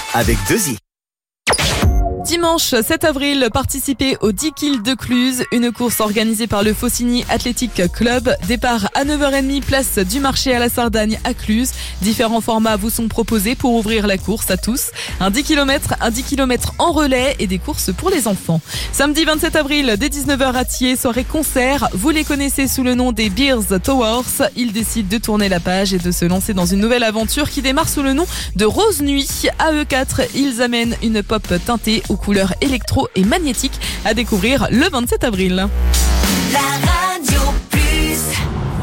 avec 2i. Dimanche 7 avril, participez au 10 Kills de Cluse, une course organisée par le Faucigny Athletic Club. Départ à 9h30, place du marché à la Sardagne à Cluse. Différents formats vous sont proposés pour ouvrir la course à tous. Un 10 km en relais et des courses pour les enfants. Samedi 27 avril, dès 19h à Thiers, soirée concert. Vous les connaissez sous le nom des Beers Towers. Ils décident de tourner la page et de se lancer dans une nouvelle aventure qui démarre sous le nom de Rose Nuit. À eux 4, ils amènent une pop teintée aux couleurs électro et magnétiques à découvrir le 27 avril.